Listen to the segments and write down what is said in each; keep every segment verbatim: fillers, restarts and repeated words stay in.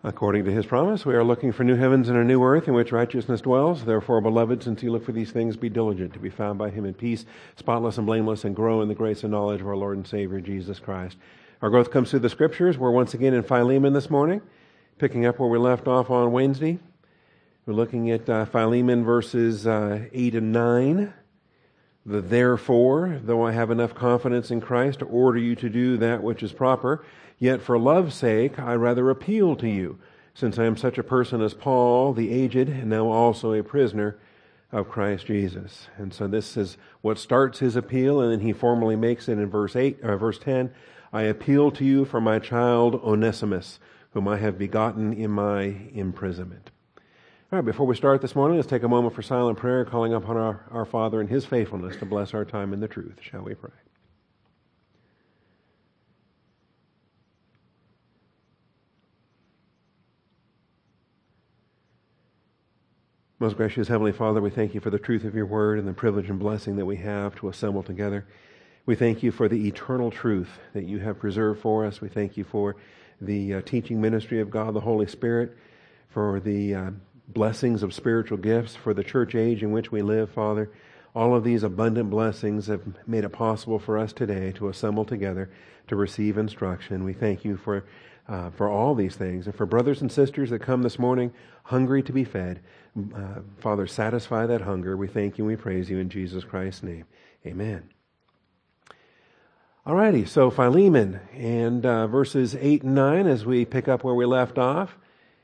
According to his promise, we are looking for new heavens and a new earth in which righteousness dwells. Therefore, beloved, since you look for these things, be diligent to be found by him in peace, spotless and blameless, and grow in the grace and knowledge of our Lord and Savior, Jesus Christ. Our growth comes through the Scriptures. We're once again in Philemon this morning, picking up where we left off on Wednesday. We're looking at uh, Philemon verses uh, eight and nine. The therefore, though I have enough confidence in Christ to order you to do that which is proper, yet for love's sake I rather appeal to you, since I am such a person as Paul, the aged, and now also a prisoner of Christ Jesus. And so this is what starts his appeal, and then he formally makes it in verse eight, or verse ten. I appeal to you for my child Onesimus, whom I have begotten in my imprisonment. All right, before we start this morning, let's take a moment for silent prayer, calling upon our, our Father and his faithfulness to bless our time in the truth. Shall we pray? Most gracious Heavenly Father, we thank you for the truth of your word and the privilege and blessing that we have to assemble together. We thank you for the eternal truth that you have preserved for us. We thank you for the uh, teaching ministry of God, the Holy Spirit, for the uh, blessings of spiritual gifts, for the church age in which we live, Father. All of these abundant blessings have made it possible for us today to assemble together to receive instruction. We thank you for uh, for all these things. And for brothers and sisters that come this morning hungry to be fed, uh, Father, satisfy that hunger. We thank you and we praise you in Jesus Christ's name. Amen. Alrighty, so Philemon and uh, verses eight and nine as we pick up where we left off.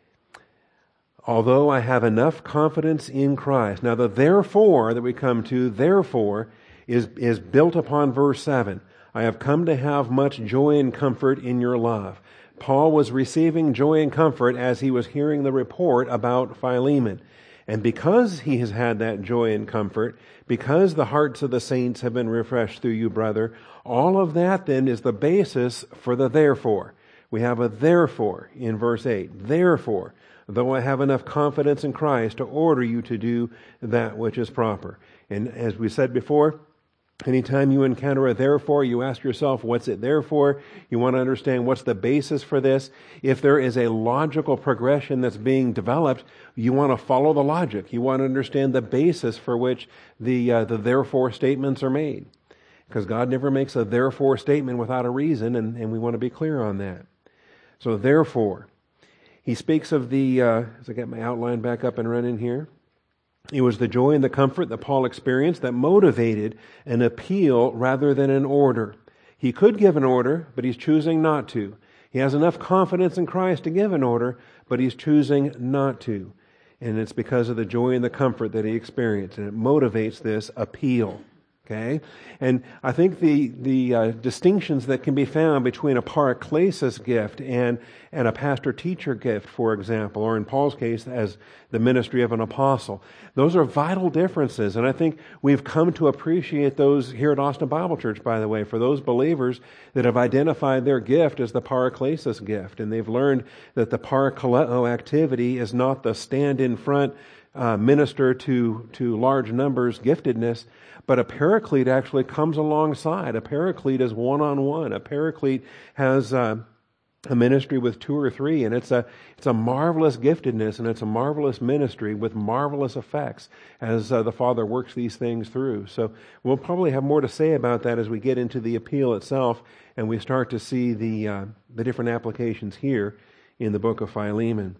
Although I have enough confidence in Christ. Now the therefore that we come to, therefore, is, is built upon verse seven. I have come to have much joy and comfort in your love. Paul was receiving joy and comfort as he was hearing the report about Philemon. And because he has had that joy and comfort, because the hearts of the saints have been refreshed through you, brother, all of that then is the basis for the therefore. We have a therefore in verse eight. Therefore, though I have enough confidence in Christ to order you to do that which is proper. And as we said before, anytime you encounter a therefore, you ask yourself, what's it there for? You want to understand what's the basis for this. If there is a logical progression that's being developed, you want to follow the logic. You want to understand the basis for which the uh, the therefore statements are made. Because God never makes a therefore statement without a reason, and, and we want to be clear on that. So therefore, he speaks of the, uh, as I get my outline back up and running here, it was the joy and the comfort that Paul experienced that motivated an appeal rather than an order. He could give an order, but he's choosing not to. He has enough confidence in Christ to give an order, but he's choosing not to. And it's because of the joy and the comfort that he experienced, and it motivates this appeal. Okay, and I think the the uh, distinctions that can be found between a paraklesis gift and and a pastor-teacher gift, for example, or in Paul's case, as the ministry of an apostle, those are vital differences, and I think we've come to appreciate those here at Austin Bible Church. By the way, for those believers that have identified their gift as the paraklesis gift, and they've learned that the parakaleo activity is not the stand in front, uh, minister to to large numbers giftedness. But a paraclete actually comes alongside. A paraclete is one-on-one. A paraclete has uh, a ministry with two or three, and it's a it's a marvelous giftedness, and it's a marvelous ministry with marvelous effects as uh, the Father works these things through. So we'll probably have more to say about that as we get into the appeal itself, and we start to see the uh, the different applications here in the book of Philemon.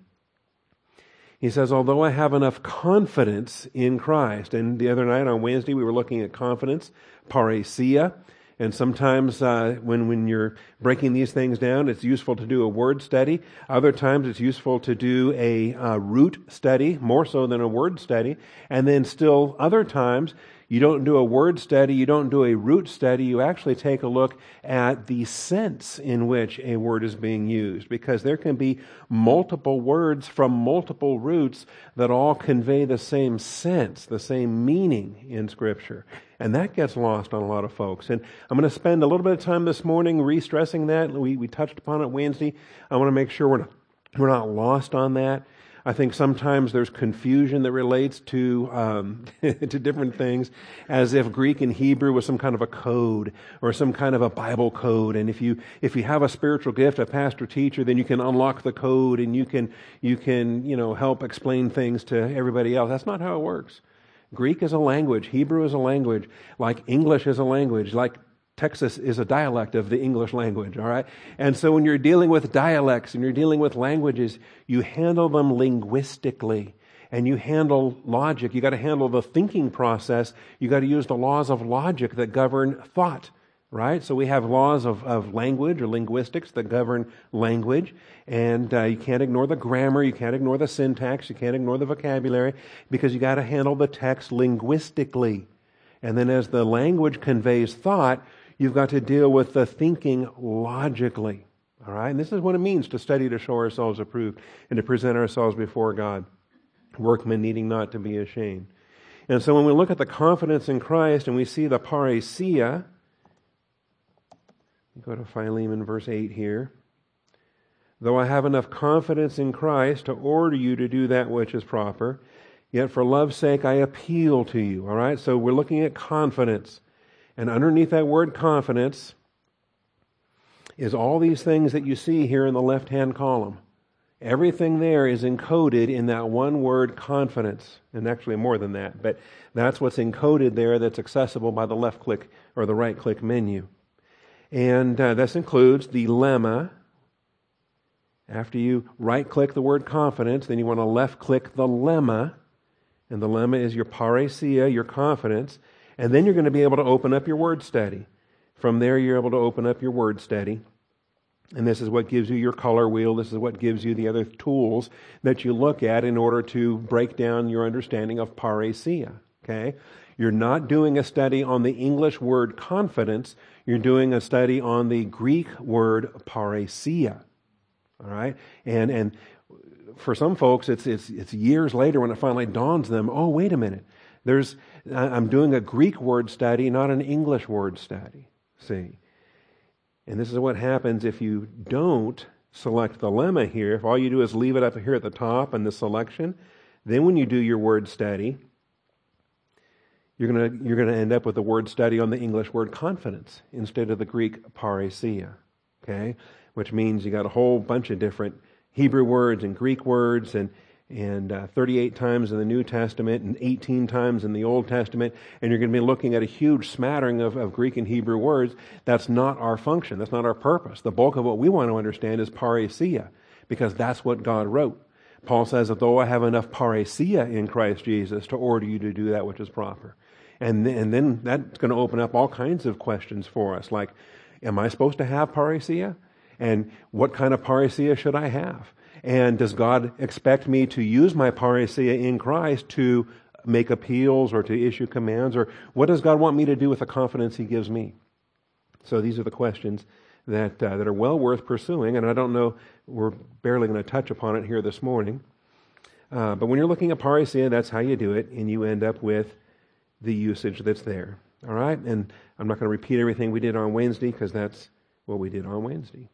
He says, although I have enough confidence in Christ. And the other night on Wednesday, we were looking at confidence, parousia. And sometimes uh, when, when you're breaking these things down, it's useful to do a word study. Other times it's useful to do a uh, root study, more so than a word study. And then still other times, you don't do a word study, you don't do a root study, you actually take a look at the sense in which a word is being used. Because there can be multiple words from multiple roots that all convey the same sense, the same meaning in Scripture. And that gets lost on a lot of folks. And I'm going to spend a little bit of time this morning re-stressing that. We, we touched upon it Wednesday. I want to make sure we're not, we're not lost on that. I think sometimes there's confusion that relates to um, to different things, as if Greek and Hebrew was some kind of a code or some kind of a Bible code. And if you if you have a spiritual gift, a pastor teacher, then you can unlock the code and you can you can you know help explain things to everybody else. That's not how it works. Greek is a language. Hebrew is a language. Like English is a language. Like Texas is a dialect of the English language, all right? And so when you're dealing with dialects and you're dealing with languages, you handle them linguistically and you handle logic. You got to handle the thinking process. You got to use the laws of logic that govern thought, right? So we have laws of, of language or linguistics that govern language, and uh, you can't ignore the grammar, you can't ignore the syntax, you can't ignore the vocabulary, because you got to handle the text linguistically. And then as the language conveys thought, you've got to deal with the thinking logically. All right? And this is what it means to study to show ourselves approved and to present ourselves before God, workmen needing not to be ashamed. And so when we look at the confidence in Christ and we see the parousia, go to Philemon verse eight here. Though I have enough confidence in Christ to order you to do that which is proper, yet for love's sake I appeal to you. All right? So we're looking at confidence. And underneath that word confidence is all these things that you see here in the left-hand column. Everything there is encoded in that one word confidence. And actually more than that. But that's what's encoded there that's accessible by the left click or the right click menu. And uh, this includes the lemma. After you right click the word confidence, then you want to left click the lemma. And the lemma is your parousia, your confidence. And then you're going to be able to open up your word study. From there, you're able to open up your word study. And this is what gives you your color wheel. This is what gives you the other tools that you look at in order to break down your understanding of parousia. Okay? You're not doing a study on the English word confidence. You're doing a study on the Greek word parousia. All right? And and for some folks, it's it's it's years later when it finally dawns them, oh, wait a minute. There's I'm doing a Greek word study, not an English word study. See? And this is what happens if you don't select the lemma here. If all you do is leave it up here at the top in the selection, then when you do your word study, you're going to you're going to end up with the word study on the English word confidence instead of the Greek parousia. Okay? Which means you got a whole bunch of different Hebrew words and Greek words and and uh, thirty-eight times in the New Testament and eighteen times in the Old Testament, and you're going to be looking at a huge smattering of, of Greek and Hebrew words. That's not our function. That's not our purpose. The bulk of what we want to understand is parousia, because that's what God wrote. Paul says that though I have enough parousia in Christ Jesus to order you to do that which is proper. And, th- and then that's going to open up all kinds of questions for us, like, am I supposed to have parousia? And what kind of parousia should I have? And does God expect me to use my parousia in Christ to make appeals or to issue commands? Or what does God want me to do with the confidence He gives me? So these are the questions that uh, that are well worth pursuing. And I don't know, we're barely going to touch upon it here this morning. Uh, but when you're looking at parousia, that's how you do it. And you end up with the usage that's there. All right? And I'm not going to repeat everything we did on Wednesday, because that's what we did on Wednesday.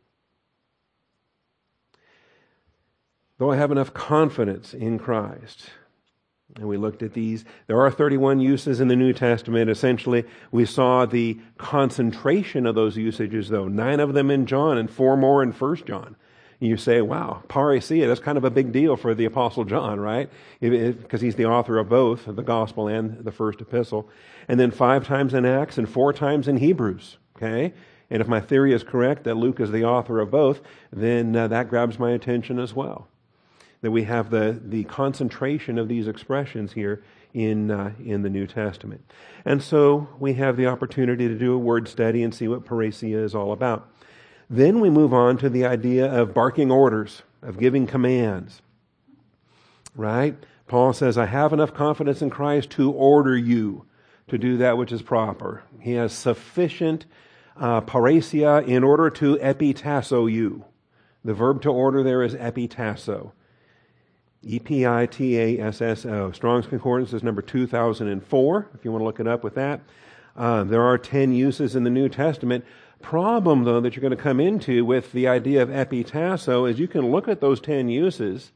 Though I have enough confidence in Christ. And we looked at these. There are thirty-one uses in the New Testament. Essentially, we saw the concentration of those usages, though. Nine of them in John and four more in First John. And you say, wow, parousia, that's kind of a big deal for the Apostle John, right? Because he's the author of both, the Gospel and the first epistle. And then five times in Acts and four times in Hebrews, okay? And if my theory is correct, that Luke is the author of both, then uh, that grabs my attention as well. That we have the, the concentration of these expressions here in uh, in the New Testament. And so we have the opportunity to do a word study and see what parousia is all about. Then we move on to the idea of barking orders, of giving commands. Right? Paul says, I have enough confidence in Christ to order you to do that which is proper. He has sufficient uh, parousia in order to epitasso you. The verb to order there is epitasso. E P I T A S S O. Strong's Concordance is number two thousand four, if you want to look it up with that. Uh, there are ten uses in the New Testament. Problem, though, that you're going to come into with the idea of epitasso is you can look at those ten uses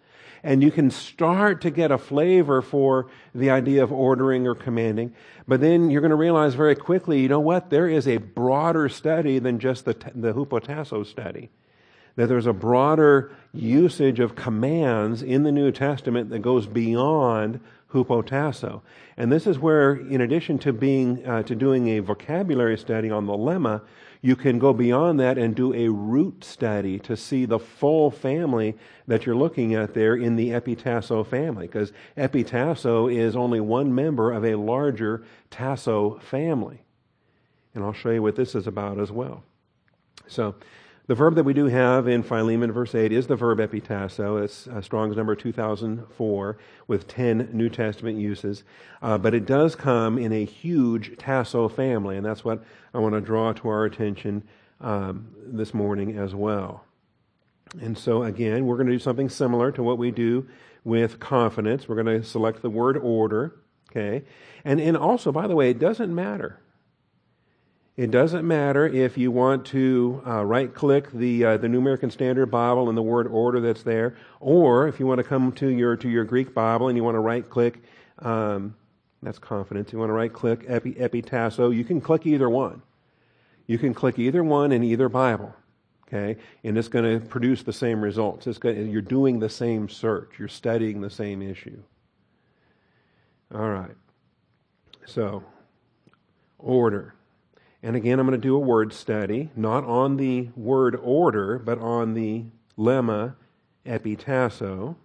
And you can start to get a flavor for the idea of ordering or commanding. But then you're going to realize very quickly, you know what? There is a broader study than just the, the hupotasso study. That there's a broader usage of commands in the New Testament that goes beyond hupotasso. And this is where, in addition to being uh, to doing a vocabulary study on the lemma, you can go beyond that and do a root study to see the full family that you're looking at there in the epitasso family. Because epitasso is only one member of a larger tasso family. And I'll show you what this is about as well. So, the verb that we do have in Philemon verse eight is the verb epitasso. It's uh, Strong's number two thousand four with ten New Testament uses. Uh, but it does come in a huge tasso family, and that's what I want to draw to our attention um, this morning as well. And so again, we're going to do something similar to what we do with confidence. We're going to select the word order, okay? And, and also, by the way, it doesn't matter. It doesn't matter if you want to uh, right-click the uh, the New American Standard Bible and the word order that's there, or if you want to come to your to your Greek Bible and you want to right-click, um, that's confidence. You want to right-click epi, epitasso. You can click either one. You can click either one in either Bible, okay, and it's going to produce the same results. It's going, you're doing the same search. You're studying the same issue. All right. So, order. And again, I'm going to do a word study, not on the word order, but on the lemma epitasso.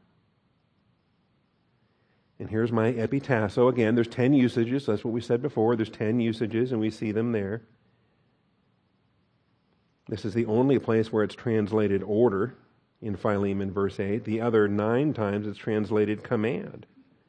And here's my epitasso. Again, there's ten usages. That's what we said before. There's ten usages, and we see them there. This is the only place where it's translated order in Philemon verse eight. The other nine times it's translated command.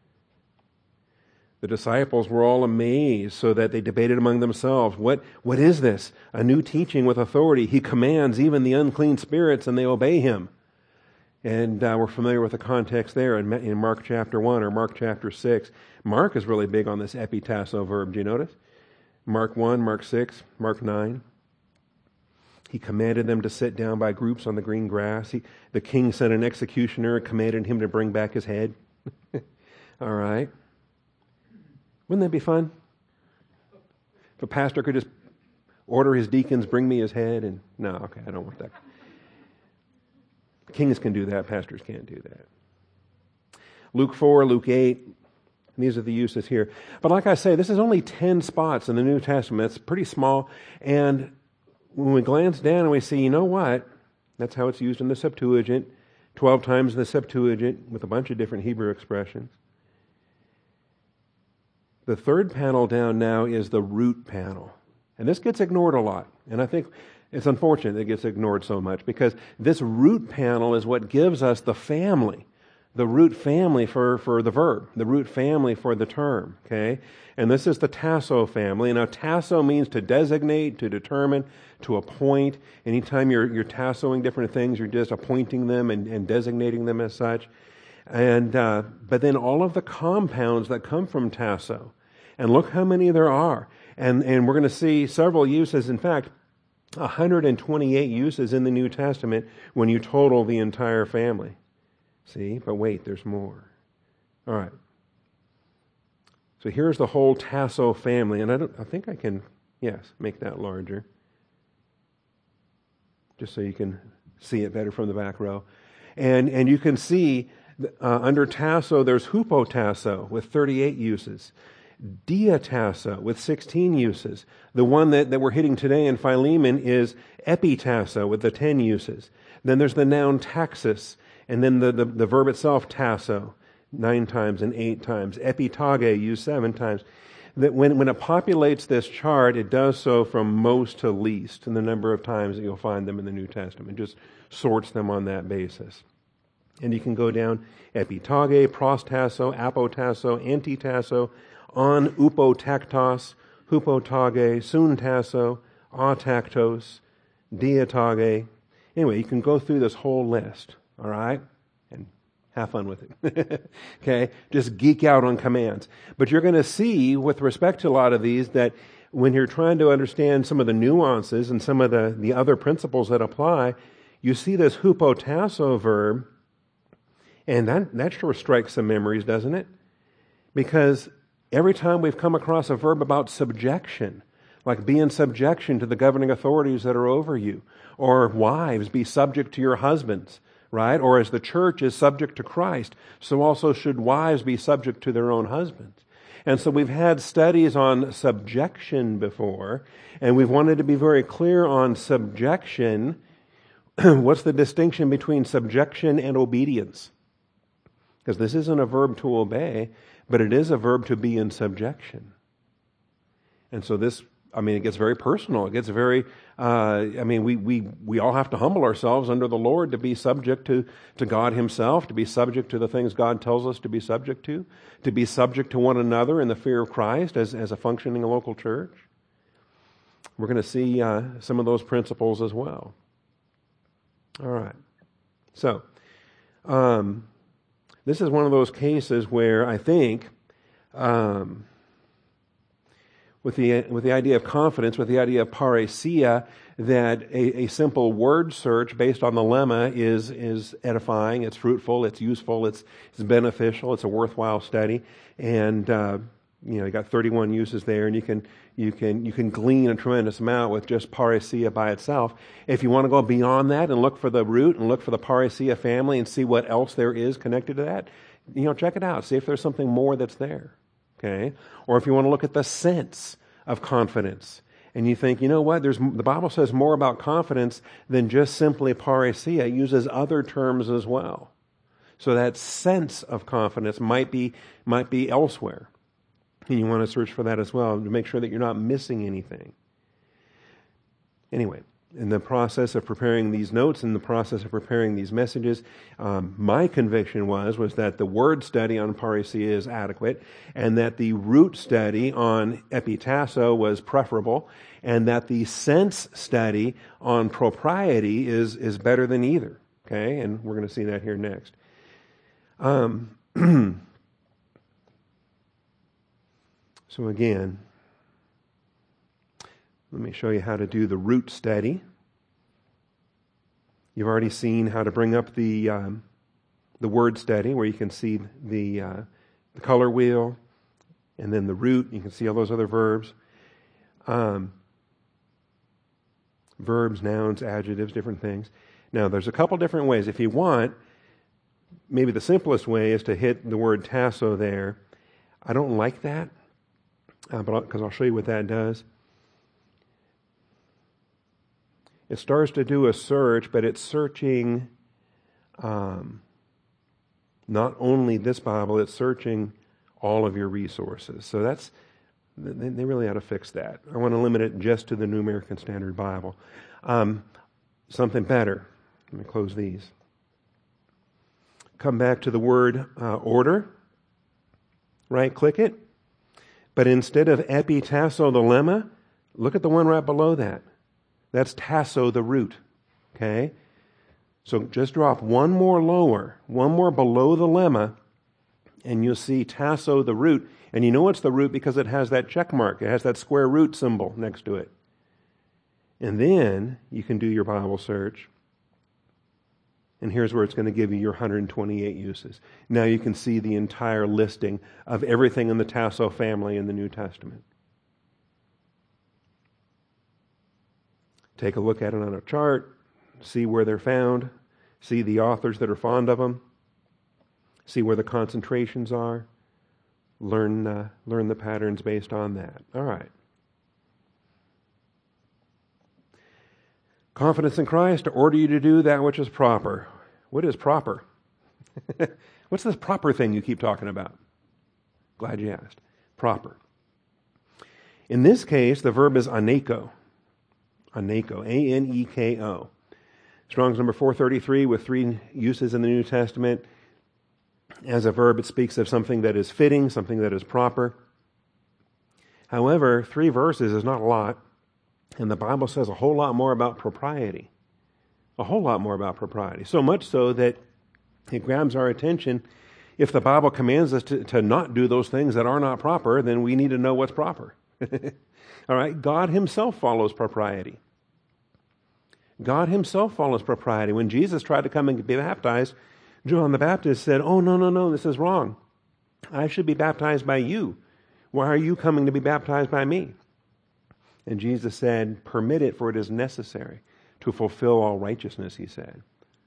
The disciples were all amazed, so that they debated among themselves, what, what is this? A new teaching with authority. He commands even the unclean spirits, and they obey him. And uh, we're familiar with the context there in, in Mark chapter one or Mark chapter six. Mark is really big on this epitasso verb. Do you notice? Mark one, Mark six, Mark nine. He commanded them to sit down by groups on the green grass. He, the king sent an executioner and commanded him to bring back his head. All right. Wouldn't that be fun? If a pastor could just order his deacons, bring me his head, and no, okay, I don't want that. Kings can do that, pastors can't do that. Luke four, Luke eight, these are the uses here. But like I say, this is only ten spots in the New Testament. It's pretty small, and when we glance down and we see, you know what? That's how it's used in the Septuagint, twelve times in the Septuagint with a bunch of different Hebrew expressions. The third panel down now is the root panel. And this gets ignored a lot. And I think it's unfortunate that it gets ignored so much, because this root panel is what gives us the family, the root family for, for the verb, the root family for the term, okay? And this is the tasso family. Now, tasso means to designate, to determine, to appoint. Anytime you're, you're tassoing different things, you're just appointing them and, and designating them as such. And uh, but then all of the compounds that come from tasso. And look how many there are. And and we're going to see several uses. In fact, one hundred twenty-eight uses in the New Testament when you total the entire family. See? But wait, there's more. All right. So here's the whole tasso family. And I, don't, I think I can, yes, make that larger. Just so you can see it better from the back row. And, and you can see uh, under tasso, there's hupotasso with thirty-eight uses. Diatasso with sixteen uses. The one that, that we're hitting today in Philemon is epitasso with the ten uses. Then there's the noun taxis, and then the, the, the verb itself, tasso, nine times and eight times. Epitage used seven times. That when, when it populates this chart, it does so from most to least in the number of times that you'll find them in the New Testament. It just sorts them on that basis. And you can go down epitage, prostasso, apotasso, antitasso, on upotaktos, hupotage, suntasso, ataktos, diatage. Anyway, you can go through this whole list, all right? And have fun with it. Okay? Just geek out on commands. But you're going to see, with respect to a lot of these, that when you're trying to understand some of the nuances and some of the, the other principles that apply, you see this hupotasso verb, And that, that sure strikes some memories, doesn't it? Because every time we've come across a verb about subjection, like be in subjection to the governing authorities that are over you, or wives, be subject to your husbands, right? Or as the church is subject to Christ, so also should wives be subject to their own husbands. And so we've had studies on subjection before, and we've wanted to be very clear on subjection. What's the distinction between subjection and obedience? Because this isn't a verb to obey, but it is a verb to be in subjection. And so this, I mean, it gets very personal. It gets very, uh, I mean, we, we, we all have to humble ourselves under the Lord to be subject to, to God Himself, to be subject to the things God tells us to be subject to, to be subject to one another in the fear of Christ as, as a functioning local church. We're going to see uh, some of those principles as well. All right. So, um, this is one of those cases where I think, um, with the with the idea of confidence, with the idea of parousia, that a, a simple word search based on the lemma is is edifying, it's fruitful, it's useful, it's it's beneficial, it's a worthwhile study, and uh, you know you got thirty-one uses there, and you can you can you can glean a tremendous amount with just parousia by itself. If you want to go beyond that and look for the root and look for the parousia family and see what else there is connected to that, you know, check it out, see if there's something more that's there. Okay, or if you want to look at the sense of confidence, and you think, you know what, there's the Bible says more about confidence than just simply parousia. It uses other terms as well. So that sense of confidence might be might be elsewhere. And you want to search for that as well to make sure that you're not missing anything. Anyway, in the process of preparing these notes, in the process of preparing these messages, um, my conviction was was that the word study on parousia is adequate, and that the root study on epitasso was preferable, and that the sense study on propriety is is better than either. Okay, and we're going to see that here next. Um, so again, let me show you how to do the root study. You've already seen how to bring up the um, the word study, where you can see the uh, the color wheel, and then the root. You can see all those other verbs, um, verbs, nouns, adjectives, different things. Now, there's a couple different ways. If you want, maybe the simplest way is to hit the word tasso there. I don't like that, uh, but because I'll, I'll show you what that does. It starts to do a search, but it's searching um, not only this Bible, it's searching all of your resources. So that's, they, they really ought to fix that. I want to limit it just to the New American Standard Bible. Um, something better. Let me close these. Come back to the word uh, order. Right click it. But instead of epitasso, the lemma, look at the one right below that. That's tasso, the root. Okay? So just drop one more lower, one more below the lemma, and you'll see tasso, the root. And you know it's the root because it has that check mark. It has that square root symbol next to it. And then you can do your Bible search. And here's where it's going to give you your one hundred twenty-eight uses. Now you can see the entire listing of everything in the tasso family in the New Testament. Take a look at it on a chart, see where they're found, see the authors that are fond of them, see where the concentrations are, learn uh, learn the patterns based on that. All right. Confidence in Christ to order you to do that which is proper. What is proper? What's this proper thing you keep talking about? Glad you asked. Proper. In this case, the verb is aneko. Aneko, A N E K O. Strong's number four thirty-three with three uses in the New Testament. As a verb, it speaks of something that is fitting, something that is proper. However, three verses is not a lot, and the Bible says a whole lot more about propriety. A whole lot more about propriety. So much so that it grabs our attention. If the Bible commands us to, to not do those things that are not proper, then we need to know what's proper. All right, God Himself follows propriety. God Himself follows propriety. When Jesus tried to come and be baptized, John the Baptist said, oh, no, no, no, this is wrong. I should be baptized by you. Why are you coming to be baptized by me? And Jesus said, permit it, for it is necessary to fulfill all righteousness, he said.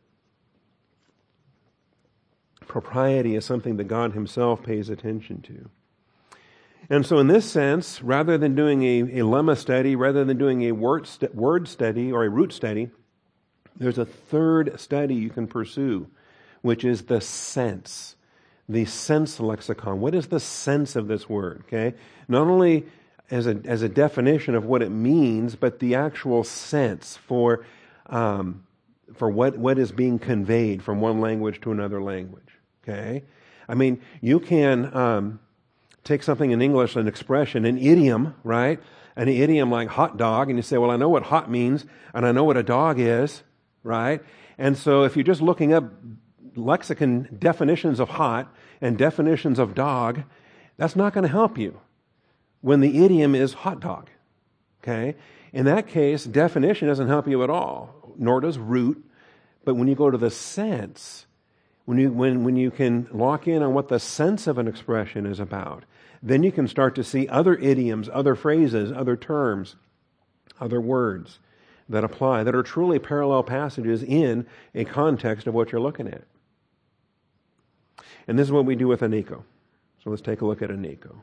Propriety is something that God himself pays attention to. And so in this sense, rather than doing a, a lemma study, rather than doing a word, st- word study or a root study, there's a third study you can pursue, which is the sense, the sense lexicon. What is the sense of this word? Okay, not only as a as a definition of what it means, but the actual sense for um, for what what is being conveyed from one language to another language. Okay, I mean you can um, take something in English, an expression, an idiom, right? An idiom like hot dog, and you say, well, I know what hot means, and I know what a dog is, right? And so if you're just looking up lexicon definitions of hot and definitions of dog, that's not going to help you when the idiom is hot dog, okay? In that case, definition doesn't help you at all, nor does root. But when you go to the sense, when you when when you can lock in on what the sense of an expression is about, then you can start to see other idioms, other phrases, other terms, other words that apply, that are truly parallel passages in a context of what you're looking at. And this is what we do with aniko. So let's take a look at aniko.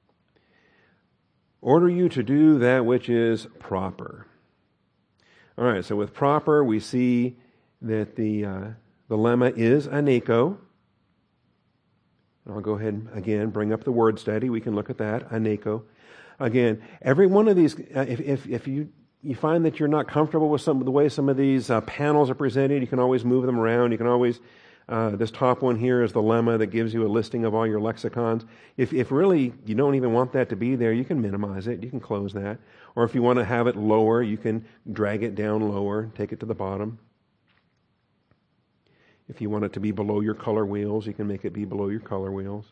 Order you to do that which is proper. All right, so with proper, we see that the uh, the lemma is aniko. I'll go ahead and, again, bring up the word study. We can look at that, aniko. Again, every one of these, uh, if, if, if you, you find that you're not comfortable with some of the way some of these uh, panels are presented, you can always move them around. You can always, uh, this top one here is the lemma that gives you a listing of all your lexicons. If, if really you don't even want that to be there, you can minimize it. You can close that. Or if you want to have it lower, you can drag it down lower, take it to the bottom. If you want it to be below your color wheels, you can make it be below your color wheels.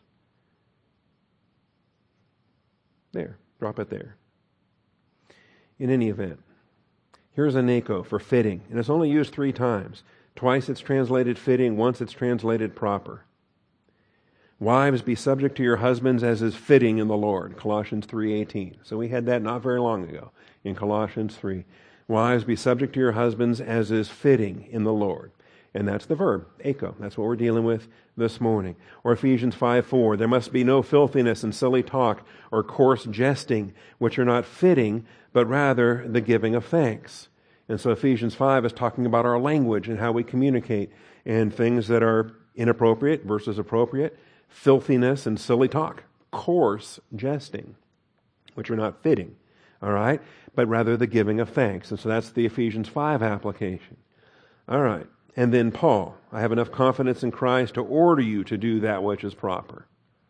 There, drop it there. In any event, here's aniko for fitting, and it's only used three times. Twice it's translated fitting, once it's translated proper. Wives, be subject to your husbands as is fitting in the Lord, Colossians three eighteen. So we had that not very long ago in Colossians three. Wives, be subject to your husbands as is fitting in the Lord. And that's the verb, eiko. That's what we're dealing with this morning. Or Ephesians five four, there must be no filthiness and silly talk or coarse jesting, which are not fitting, but rather the giving of thanks. And so Ephesians five is talking about our language and how we communicate, and things that are inappropriate versus appropriate, filthiness and silly talk, coarse jesting, which are not fitting, all right, but rather the giving of thanks. And so that's the Ephesians five application. All right. And then Paul, I have enough confidence in Christ to order you to do that which is proper.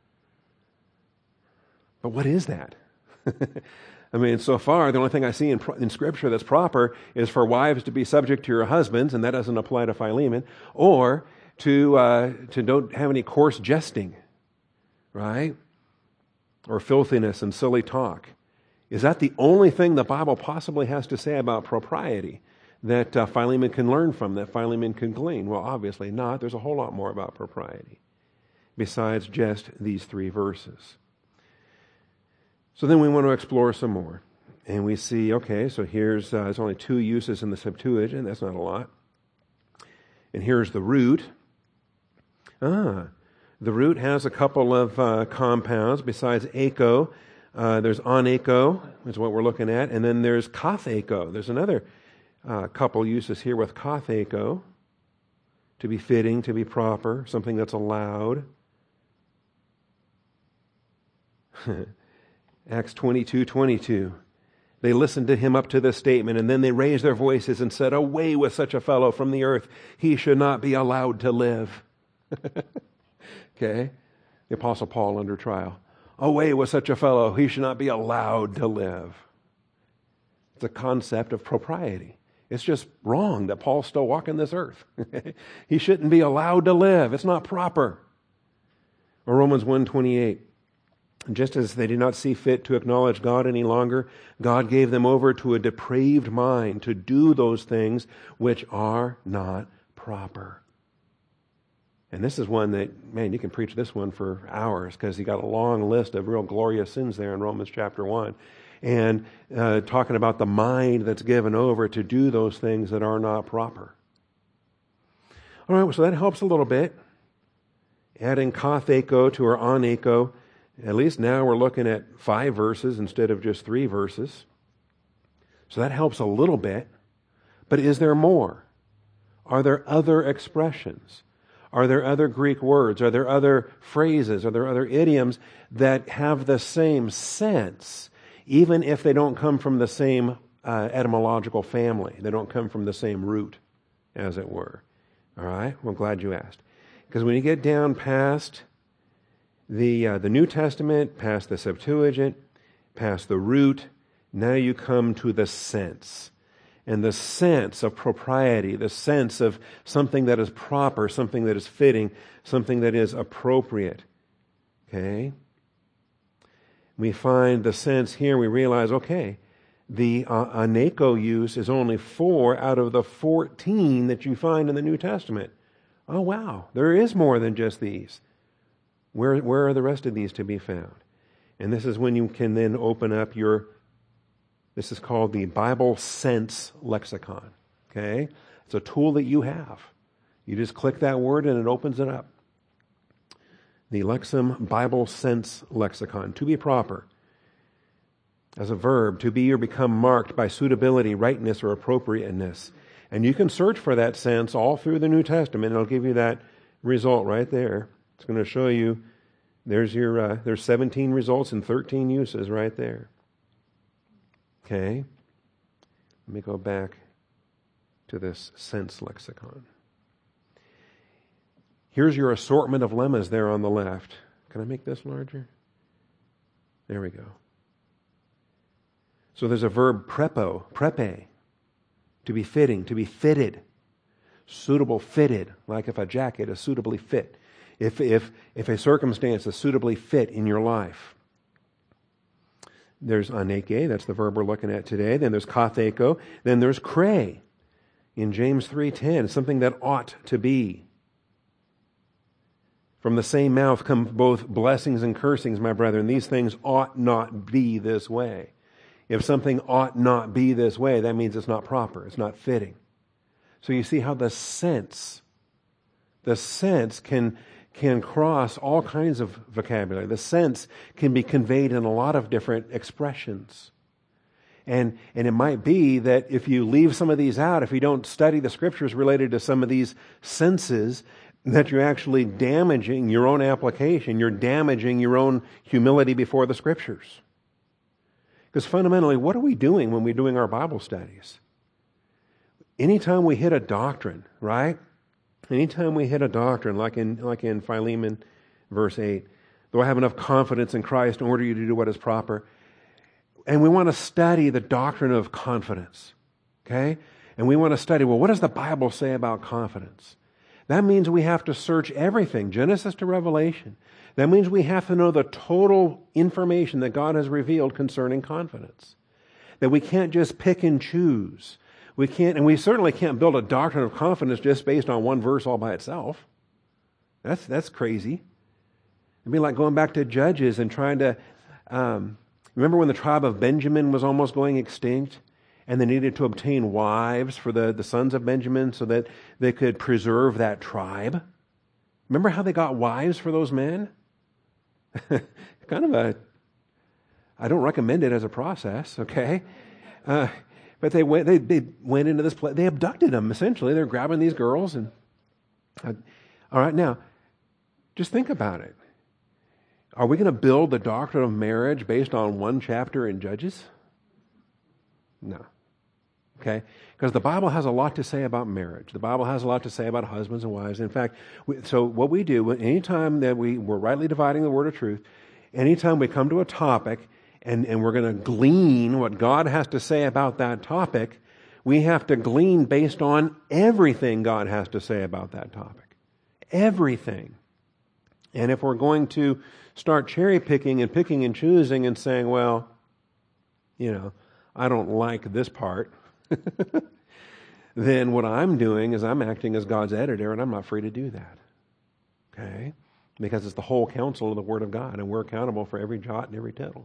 But what is that? I mean, so far, the only thing I see in, in Scripture that's proper is for wives to be subject to your husbands, and that doesn't apply to Philemon, or to uh, to don't have any coarse jesting, right? Or filthiness and silly talk. Is that the only thing the Bible possibly has to say about propriety that uh, Philemon can learn from, that Philemon can glean? Well, obviously not. There's a whole lot more about propriety besides just these three verses. So then we want to explore some more. And we see, okay, so here's, uh, there's only two uses in the Septuagint. That's not a lot. And here's the root. Ah, the root has a couple of uh, compounds besides eiko. Uh, there's aneko, is what we're looking at. And then there's katheko. There's another A uh, couple uses here with katheko, to be fitting, to be proper, something that's allowed. Acts twenty-two twenty-two. They listened to him up to this statement, and then they raised their voices and said, away with such a fellow from the earth. He should not be allowed to live. Okay? The Apostle Paul under trial. Away with such a fellow. He should not be allowed to live. It's a concept of propriety. It's just wrong that Paul's still walking this earth. He shouldn't be allowed to live. It's not proper. Or Romans one twenty-eight. Just as they did not see fit to acknowledge God any longer, God gave them over to a depraved mind to do those things which are not proper. And this is one that, man, you can preach this one for hours because he got a long list of real glorious sins there in Romans chapter one. And uh, talking about the mind that's given over to do those things that are not proper. All right, so that helps a little bit. Adding katheko to our aneko. At least now we're looking at five verses instead of just three verses. So that helps a little bit. But is there more? Are there other expressions? Are there other Greek words? Are there other phrases? Are there other idioms that have the same sense, even if they don't come from the same uh, etymological family? They don't come from the same root, as it were. All right? Well, glad you asked. Because when you get down past the uh, the New Testament, past the Septuagint, past the root, now you come to the sense. And the sense of propriety, the sense of something that is proper, something that is fitting, something that is appropriate. Okay? We find the sense here, we realize, okay, the uh, aneko use is only four out of the fourteen that you find in the New Testament. Oh, wow, there is more than just these. Where, where are the rest of these to be found? And this is when you can then open up your, this is called the Bible Sense Lexicon. Okay? It's a tool that you have. You just click that word and it opens it up. The Lexham Bible Sense Lexicon. To be proper. As a verb, to be or become marked by suitability, rightness, or appropriateness. And you can search for that sense all through the New Testament. It'll give you that result right there. It's going to show you, there's your, uh, there's seventeen results and thirteen uses right there. Okay? Let me go back to this sense lexicon. Here's your assortment of lemmas there on the left. Can I make this larger? There we go. So there's a verb prepo, prepe, to be fitting, to be fitted, suitable, fitted, like if a jacket is suitably fit, if if if a circumstance is suitably fit in your life. There's aneke, that's the verb we're looking at today. Then there's katheko. Then there's kre in James three ten, something that ought to be. From the same mouth come both blessings and cursings, my brethren. These things ought not be this way. If something ought not be this way, that means it's not proper, it's not fitting. So you see how the sense, the sense can, can cross all kinds of vocabulary. The sense can be conveyed in a lot of different expressions. And, and it might be that if you leave some of these out, if you don't study the scriptures related to some of these senses, that you're actually damaging your own application. You're damaging your own humility before the scriptures. Because fundamentally, what are we doing when we're doing our Bible studies? Anytime we hit a doctrine, right? Anytime we hit a doctrine, like in like in Philemon verse eight, though I have enough confidence in Christ in order you to do what is proper. And we want to study the doctrine of confidence. Okay? And we want to study, well, what does the Bible say about confidence? That means we have to search everything, Genesis to Revelation. That means we have to know the total information that God has revealed concerning confidence. That we can't just pick and choose. We can't, and we certainly can't build a doctrine of confidence just based on one verse all by itself. That's that's crazy. It'd be like going back to Judges and trying to, um, remember when the tribe of Benjamin was almost going extinct? And they needed to obtain wives for the, the sons of Benjamin so that they could preserve that tribe. Remember how they got wives for those men? Kind of a, I don't recommend it as a process, okay? Uh, but they went, they, they went into this place, they abducted them essentially. They're grabbing these girls and, uh, all right, now, just think about it. Are we going to build the doctrine of marriage based on one chapter in Judges? No. Okay? Because the Bible has a lot to say about marriage. The Bible has a lot to say about husbands and wives. In fact, we, so what we do, anytime that we, we're rightly dividing the word of truth, anytime we come to a topic and, and we're going to glean what God has to say about that topic, we have to glean based on everything God has to say about that topic. Everything. And if we're going to start cherry picking and picking and choosing and saying, well, you know, I don't like this part, then what I'm doing is I'm acting as God's editor, and I'm not free to do that. Okay? Because it's the whole counsel of the Word of God, and we're accountable for every jot and every tittle.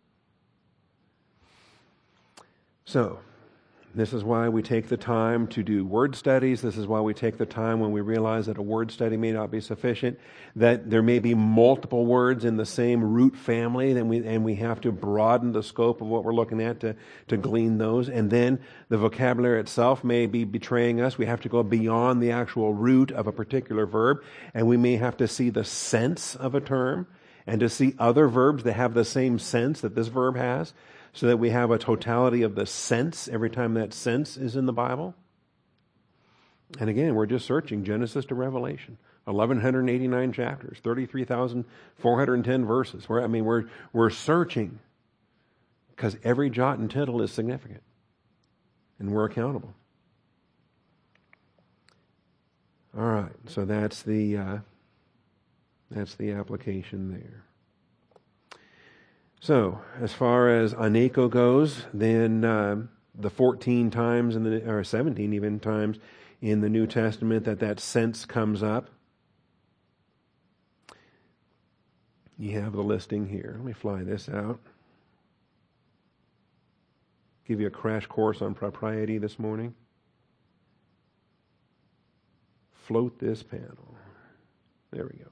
So, this is why we take the time to do word studies. This is why we take the time when we realize that a word study may not be sufficient, that there may be multiple words in the same root family, and we, and we have to broaden the scope of what we're looking at to, to glean those. And then the vocabulary itself may be betraying us. We have to go beyond the actual root of a particular verb, and we may have to see the sense of a term and to see other verbs that have the same sense that this verb has, so that we have a totality of the sense every time that sense is in the Bible. And again, we're just searching Genesis to Revelation. eleven eighty-nine chapters, thirty-three thousand four hundred ten verses. We're, I mean, we're, we're searching because every jot and tittle is significant. And we're accountable. All right, so that's the, uh, that's the application there. So, as far as aneko goes, then uh, the fourteen times, in the, or seventeen even times in the New Testament that that sense comes up, you have the listing here. Let me fly this out. Give you a crash course on propriety this morning. Float this panel. There we go.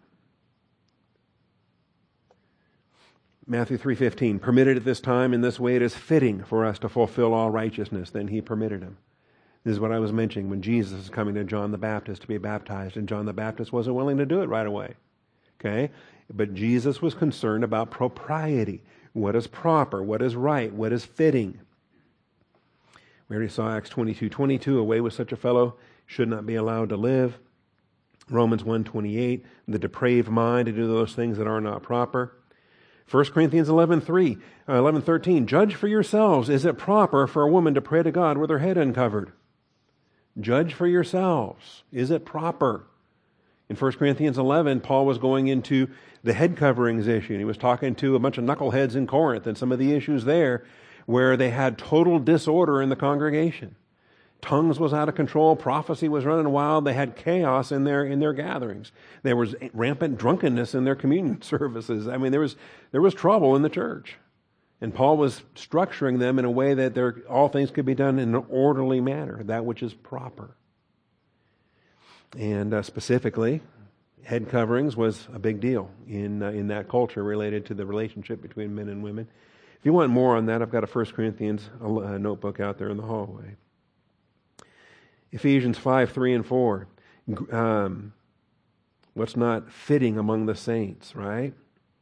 Matthew three fifteen, permitted at this time in this way it is fitting for us to fulfill all righteousness. Then he permitted him. This is what I was mentioning when Jesus is coming to John the Baptist to be baptized, and John the Baptist wasn't willing to do it right away. Okay? But Jesus was concerned about propriety. What is proper? What is right? What is fitting? We already saw Acts twenty-two twenty-two, away with such a fellow should not be allowed to live. Romans one twenty-eight, the depraved mind to do those things that are not proper. First Corinthians eleven three, uh, eleven thirteen, judge for yourselves, is it proper for a woman to pray to God with her head uncovered? Judge for yourselves, is it proper? In First Corinthians eleven, Paul was going into the head coverings issue, and he was talking to a bunch of knuckleheads in Corinth and some of the issues there where they had total disorder in the congregation. Tongues was out of control. Prophecy was running wild. They had chaos in their in their gatherings. There was rampant drunkenness in their communion services. I mean, there was there was trouble in the church, and Paul was structuring them in a way that all things could be done in an orderly manner, that which is proper. And uh, specifically, head coverings was a big deal in uh, in that culture related to the relationship between men and women. If you want more on that, I've got a First Corinthians uh, notebook out there in the hallway. Ephesians five, three and four. Um, what's not fitting among the saints, right?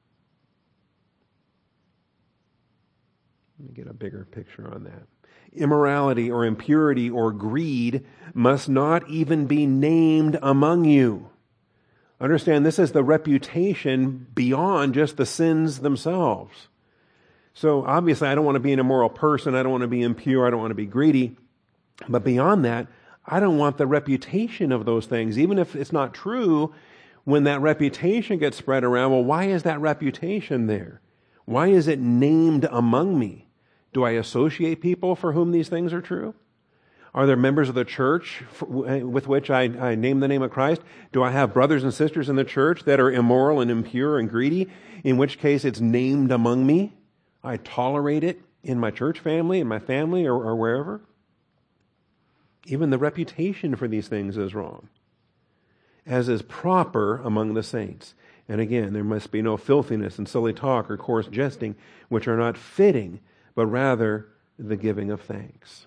Let me get a bigger picture on that. Immorality or impurity or greed must not even be named among you. Understand, this is the reputation beyond just the sins themselves. So obviously I don't want to be an immoral person. I don't want to be impure. I don't want to be greedy. But beyond that, I don't want the reputation of those things. Even if it's not true, when that reputation gets spread around, well, why is that reputation there? Why is it named among me? Do I associate people for whom these things are true? Are there members of the church with which I, I name the name of Christ? Do I have brothers and sisters in the church that are immoral and impure and greedy, in which case it's named among me? I tolerate it in my church family, in my family, or, or wherever. Even the reputation for these things is wrong, as is proper among the saints. And again, there must be no filthiness and silly talk or coarse jesting, which are not fitting, but rather the giving of thanks.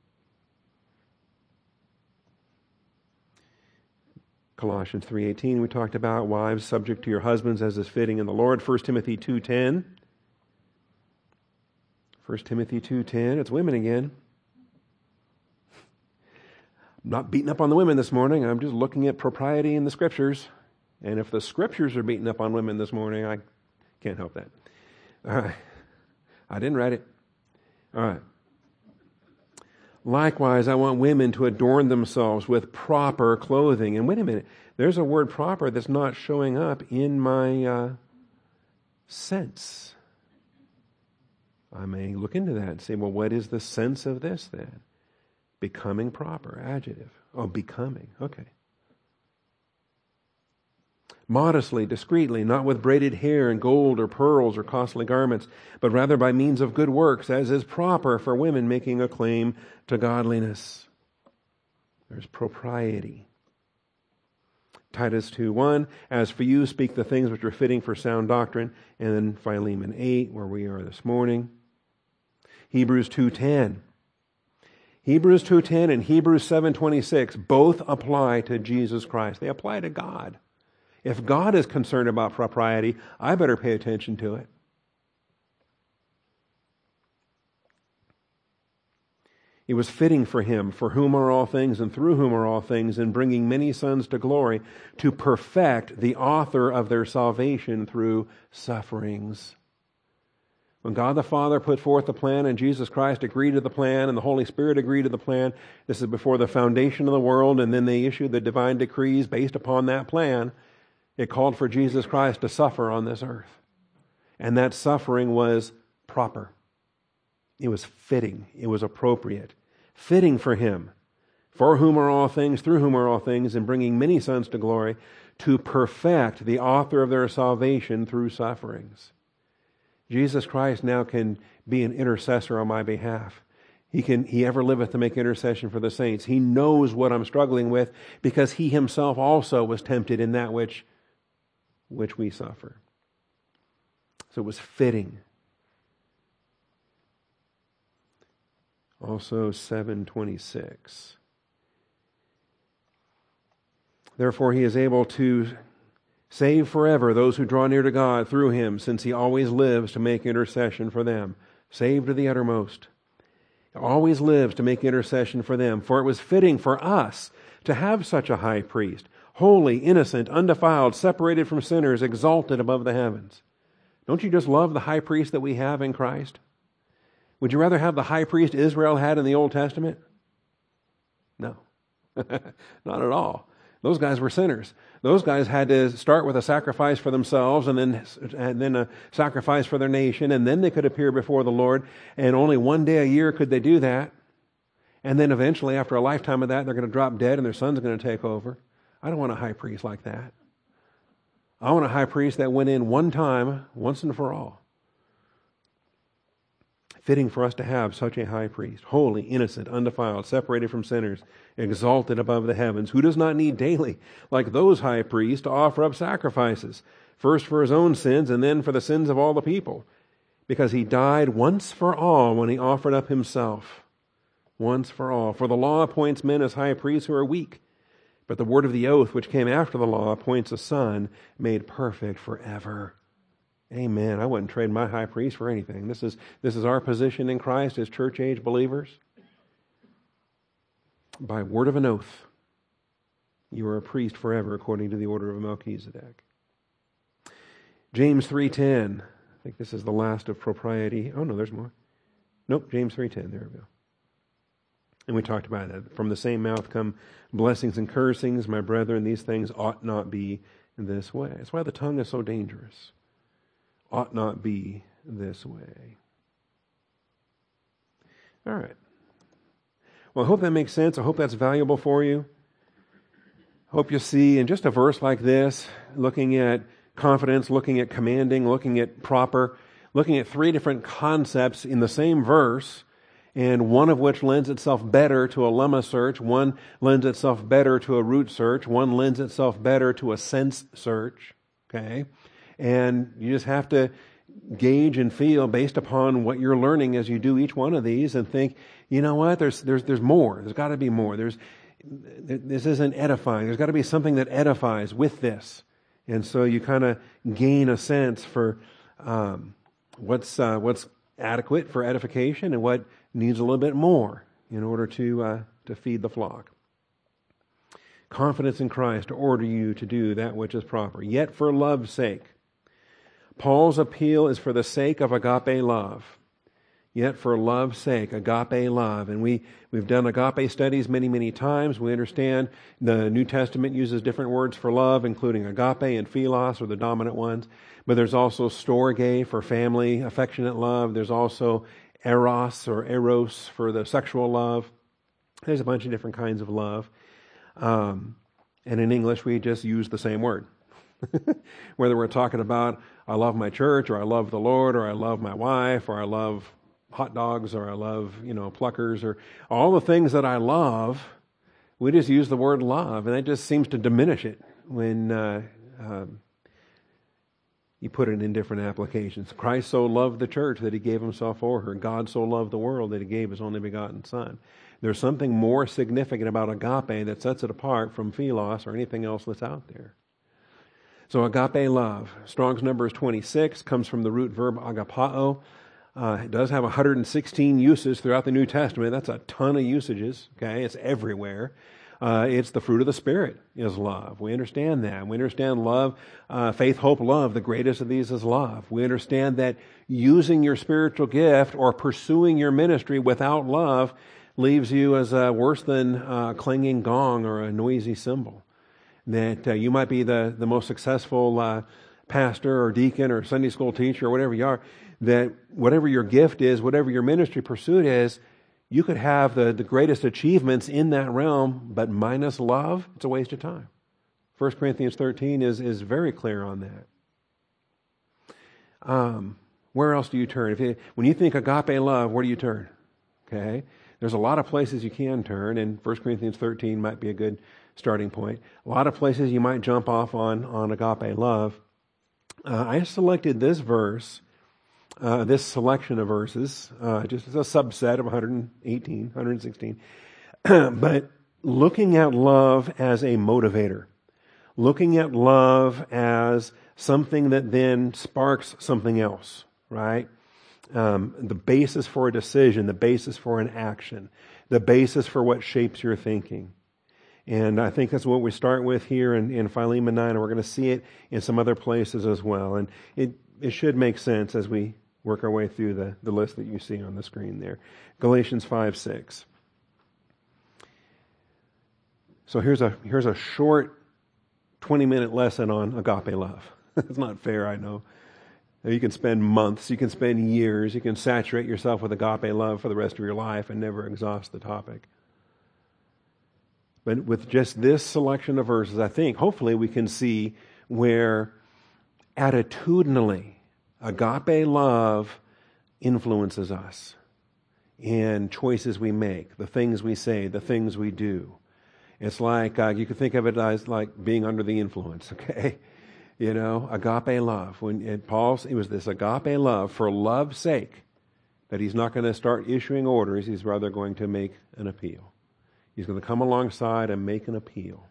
Colossians three eighteen, we talked about wives subject to your husbands as is fitting in the Lord. First Timothy two ten. First Timothy two ten, it's women again. I'm not beating up on the women this morning. I'm just looking at propriety in the Scriptures. And if the Scriptures are beating up on women this morning, I can't help that. All right. I didn't write it. All right. Likewise, I want women to adorn themselves with proper clothing. And wait a minute. There's a word proper that's not showing up in my uh, sense. I may look into that and say, well, what is the sense of this then? Becoming proper, adjective. Oh, becoming. Okay. modestly, discreetly, not with braided hair and gold or pearls or costly garments, but rather by means of good works, as is proper for women making a claim to godliness. There's propriety. Titus two one, as for you, speak the things which are fitting for sound doctrine. And then Philemon eight, where we are this morning. Hebrews two ten. Hebrews two ten and Hebrews seven twenty-six both apply to Jesus Christ. They apply to God. If God is concerned about propriety, I better pay attention to it. It was fitting for him, for whom are all things and through whom are all things, in bringing many sons to glory, to perfect the author of their salvation through sufferings. When God the Father put forth the plan and Jesus Christ agreed to the plan and the Holy Spirit agreed to the plan, this is before the foundation of the world, and then they issued the divine decrees based upon that plan. It called for Jesus Christ to suffer on this earth. And that suffering was proper. It was fitting. It was appropriate. Fitting for him, for whom are all things, through whom are all things, in bringing many sons to glory, to perfect the author of their salvation through sufferings. Jesus Christ now can be an intercessor on my behalf. He can, he ever liveth to make intercession for the saints. He knows what I'm struggling with because he himself also was tempted in that which, which we suffer. So it was fitting. Also seven twenty-six. Therefore he is able to save forever those who draw near to God through him, since he always lives to make intercession for them. Saved to the uttermost. He always lives to make intercession for them. For it was fitting for us to have such a high priest, holy, innocent, undefiled, separated from sinners, exalted above the heavens. Don't you just love the high priest that we have in Christ? Would you rather have the high priest Israel had in the Old Testament? No. Not at all. Those guys were sinners. Those guys had to start with a sacrifice for themselves and then, and then a sacrifice for their nation, and then they could appear before the Lord, and only one day a year could they do that. And then eventually, after a lifetime of that, they're going to drop dead and their son's going to take over. I don't want a high priest like that. I want a high priest that went in one time, once and for all. Fitting for us to have such a high priest, holy, innocent, undefiled, separated from sinners, exalted above the heavens, who does not need daily, like those high priests, to offer up sacrifices, first for his own sins and then for the sins of all the people, because he died once for all when he offered up himself, once for all. For the law appoints men as high priests who are weak, but the word of the oath, which came after the law, appoints a son made perfect forever. Amen. I wouldn't trade my high priest for anything. This is, this is our position in Christ as church-age believers. By word of an oath, you are a priest forever according to the order of Melchizedek. James three ten. I think this is the last of propriety. Oh, no, there's more. Nope, James three ten. There we go. And we talked about that. From the same mouth come blessings and cursings. My brethren, these things ought not be this way. That's why the tongue is so dangerous. Ought not be this way. All right. Well, I hope that makes sense. I hope that's valuable for you. I hope you see in just a verse like this, looking at confidence, looking at commanding, looking at proper, looking at three different concepts in the same verse, and one of which lends itself better to a lemma search, one lends itself better to a root search, one lends itself better to a sense search. Okay? And you just have to gauge and feel based upon what you're learning as you do each one of these and think, you know what, there's there's there's more. There's got to be more. There's this isn't edifying. There's got to be something that edifies with this. And so you kind of gain a sense for um, what's uh, what's adequate for edification and what needs a little bit more in order to uh, to feed the flock. Confidence in Christ to order you to do that which is proper, yet for love's sake. Paul's appeal is for the sake of agape love. Yet for love's sake, agape love. And we, we've done agape studies many, many times. We understand the New Testament uses different words for love, including agape and philos, or the dominant ones. But there's also storge for family, affectionate love. There's also eros or eros for the sexual love. There's a bunch of different kinds of love. Um, and in English, we just use the same word. Whether we're talking about, I love my church, or I love the Lord, or I love my wife, or I love hot dogs, or I love, you know, pluckers, or all the things that I love, we just use the word love, and that just seems to diminish it when uh, um, you put it in different applications. Christ so loved the church that he gave himself for her. God so loved the world that he gave his only begotten Son. There's something more significant about agape that sets it apart from philos or anything else that's out there. So agape love, Strong's number is twenty-six, comes from the root verb agapao. Uh, it does have one hundred sixteen uses throughout the New Testament. That's a ton of usages. Okay, it's everywhere. Uh, it's the fruit of the Spirit is love. We understand that. We understand love, uh, faith, hope, love. The greatest of these is love. We understand that using your spiritual gift or pursuing your ministry without love leaves you as uh, worse than a clanging gong or a noisy cymbal. That uh, you might be the, the most successful uh, pastor or deacon or Sunday school teacher or whatever you are, that whatever your gift is, whatever your ministry pursuit is, you could have the, the greatest achievements in that realm, but minus love, it's a waste of time. First Corinthians thirteen is, is very clear on that. Um, where else do you turn? If you, when you think agape love, where do you turn? Okay, there's a lot of places you can turn, and First Corinthians thirteen might be a good starting point. A lot of places you might jump off on, on agape love. Uh, I selected this verse, uh, this selection of verses, uh, just as a subset of one hundred eighteen, one hundred sixteen. But looking at love as a motivator, looking at love as something that then sparks something else, right? Um, the basis for a decision, the basis for an action, the basis for what shapes your thinking. And I think that's what we start with here in, in Philemon nine, and we're going to see it in some other places as well. And it, it should make sense as we work our way through the, the list that you see on the screen there. Galatians five six. So here's a here's a short twenty-minute lesson on agape love. It's not fair, I know. You can spend months, you can spend years, you can saturate yourself with agape love for the rest of your life and never exhaust the topic. But with just this selection of verses, I think, hopefully we can see where attitudinally agape love influences us in choices we make, the things we say, the things we do. It's like, uh, you could think of it as like being under the influence, okay? You know, agape love. When it, Paul's, it was this agape love for love's sake that he's not going to start issuing orders. He's rather going to make an appeal. He's going to come alongside and make an appeal.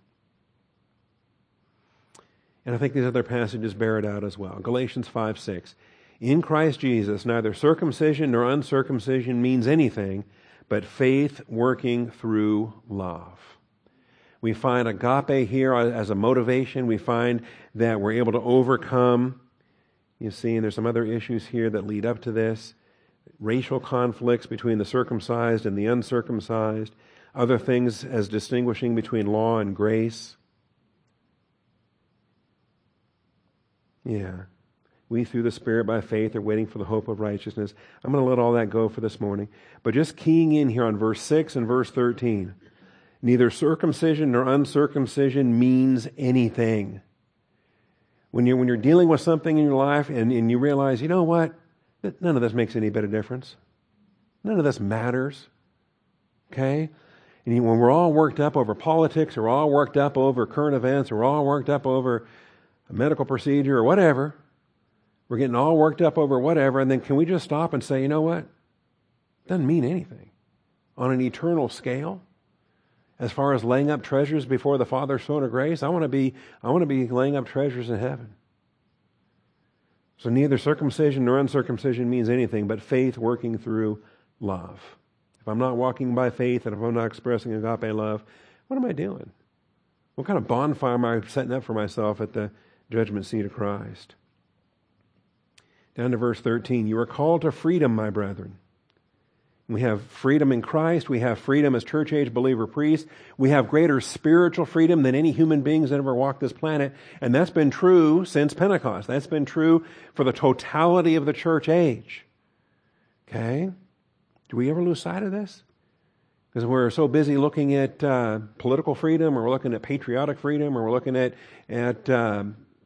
And I think these other passages bear it out as well. Galatians five six. In Christ Jesus, neither circumcision nor uncircumcision means anything, but faith working through love. We find agape here as a motivation. We find that we're able to overcome, you see, and there's some other issues here that lead up to this. Racial conflicts between the circumcised and the uncircumcised. Other things as distinguishing between law and grace. Yeah. We, through the Spirit, by faith, are waiting for the hope of righteousness. I'm going to let all that go for this morning. But just keying in here on verse six and verse thirteen. Neither circumcision nor uncircumcision means anything. When you're, when you're dealing with something in your life and, and you realize, you know what? None of this makes any bit of difference. None of this matters. Okay? And when we're all worked up over politics, or we're all worked up over current events, or we're all worked up over a medical procedure or whatever, we're getting all worked up over whatever, and then can we just stop and say, you know what? It doesn't mean anything. On an eternal scale, as far as laying up treasures before the Father's throne of grace, I want to be, I want to be laying up treasures in heaven. So neither circumcision nor uncircumcision means anything, but faith working through love. If I'm not walking by faith and if I'm not expressing agape love, what am I doing? What kind of bonfire am I setting up for myself at the judgment seat of Christ? Down to verse thirteen. You are called to freedom, my brethren. We have freedom in Christ. We have freedom as church age believer priests. We have greater spiritual freedom than any human beings that ever walked this planet. And that's been true since Pentecost. That's been true for the totality of the church age. Okay? Do we ever lose sight of this? Because we're so busy looking at uh, political freedom, or we're looking at patriotic freedom, or we're looking at, at um,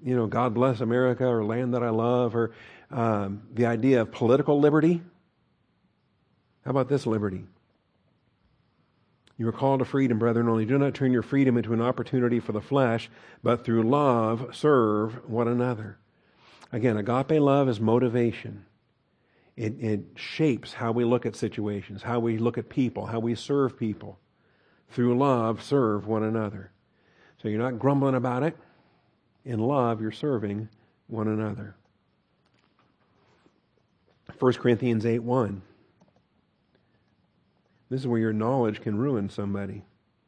you know, God bless America or land that I love, or um, the idea of political liberty. How about this liberty? You are called to freedom, brethren, only do not turn your freedom into an opportunity for the flesh, but through love serve one another. Again, agape love is motivation. It, it shapes how we look at situations, how we look at people, how we serve people. Through love, serve one another. So you're not grumbling about it. In love, you're serving one another. First Corinthians eight one. This is where your knowledge can ruin somebody.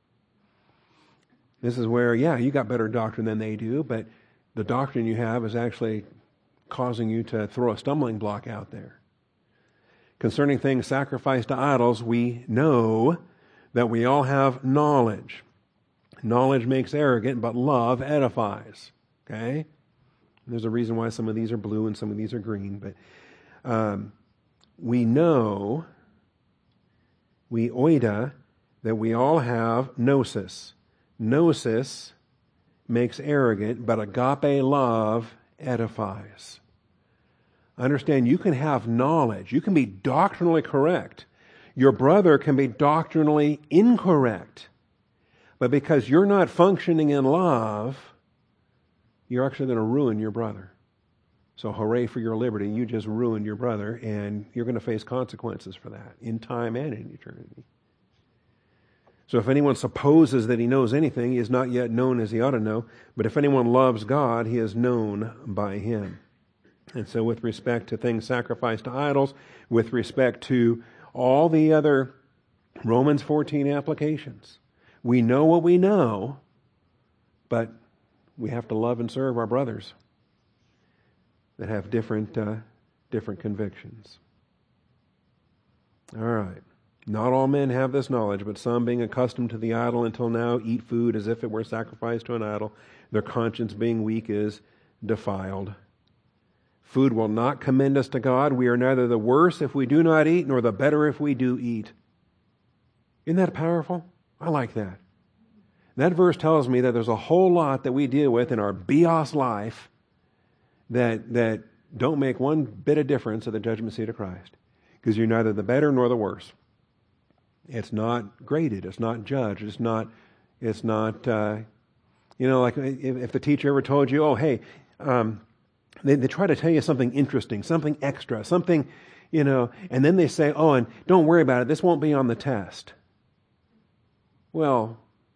This is where, yeah, you got better doctrine than they do, but the doctrine you have is actually causing you to throw a stumbling block out there. Concerning things sacrificed to idols, we know that we all have knowledge. Knowledge makes arrogant, but love edifies. Okay? There's a reason why some of these are blue and some of these are green, but um, we know, we oida, that we all have gnosis. Gnosis makes arrogant, but agape love edifies. Understand, you can have knowledge. You can be doctrinally correct. Your brother can be doctrinally incorrect. But because you're not functioning in love, you're actually going to ruin your brother. So hooray for your liberty. You just ruined your brother, and you're going to face consequences for that in time and in eternity. So if anyone supposes that he knows anything, he is not yet known as he ought to know. But if anyone loves God, he is known by him. And so with respect to things sacrificed to idols, with respect to all the other Romans fourteen applications, we know what we know, but we have to love and serve our brothers that have different uh, different convictions. All right. Not all men have this knowledge, but some, being accustomed to the idol until now, eat food as if it were sacrificed to an idol. Their conscience, being weak, is defiled. Food will not commend us to God. We are neither the worse if we do not eat, nor the better if we do eat. Isn't that powerful? I like that. That verse tells me that there's a whole lot that we deal with in our bios life that, that don't make one bit of difference at the judgment seat of Christ. Because you're neither the better nor the worse. It's not graded. It's not judged. It's not, it's not, uh, you know, like if, if the teacher ever told you, oh, hey, um, they, they try to tell you something interesting, something extra, something, you know, and then they say, oh, and don't worry about it. This won't be on the test. Well,